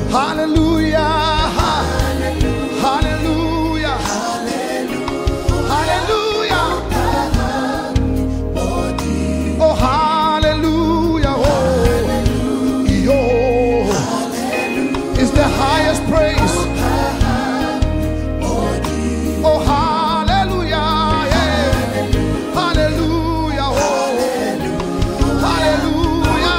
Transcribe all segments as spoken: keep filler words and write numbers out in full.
Hallelujah. Hallelujah. Hallelujah. Oh, hallelujah. Oh, yo. Is the highest praise. Oh, hallelujah. Yeah. Hallelujah. Oh, hallelujah.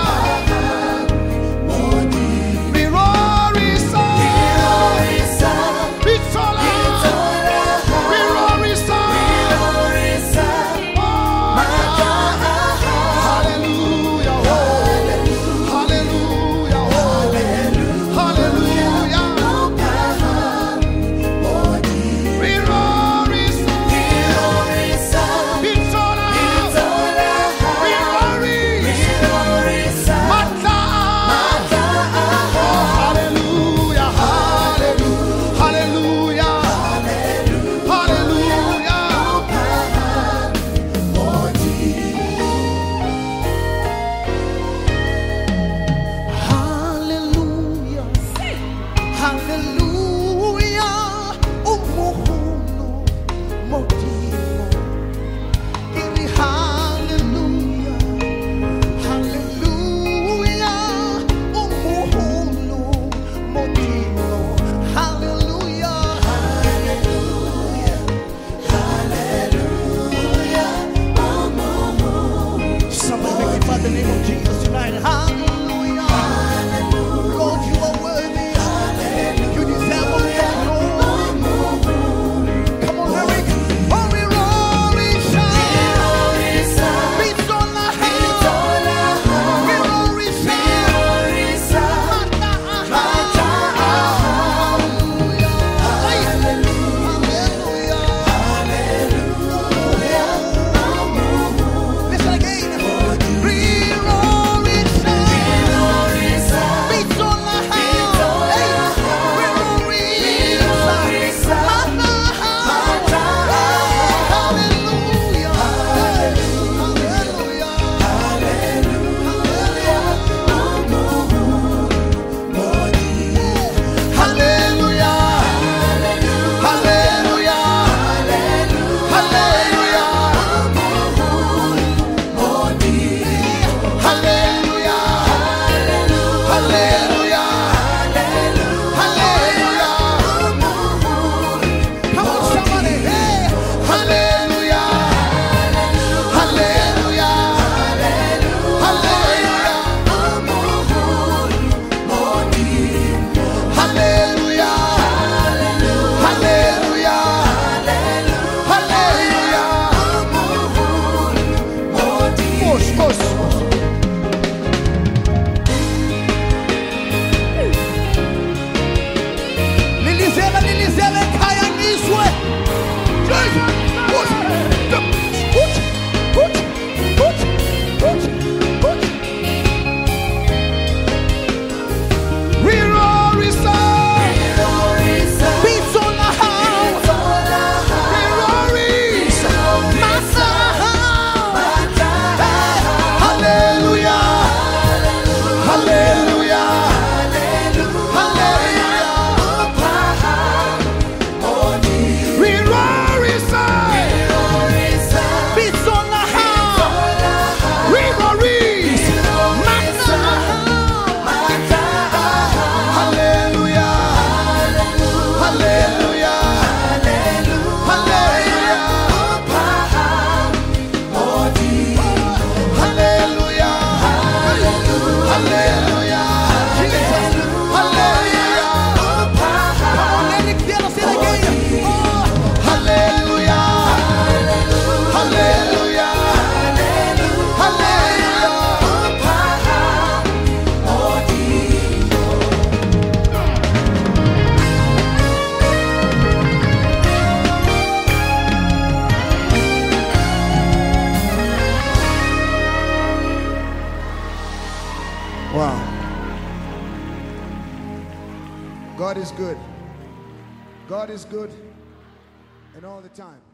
The name of Jesus tonight. Hallelujah. Hallelujah. Lord, you are worthy. Hallelujah. You deserve all the glory. Come on, Eric. Rory, Rory, shine. Beats on the house. Rory, shine. Hallelujah. Hallelujah. Listen again. Wow. God is good. God is good, and all the time.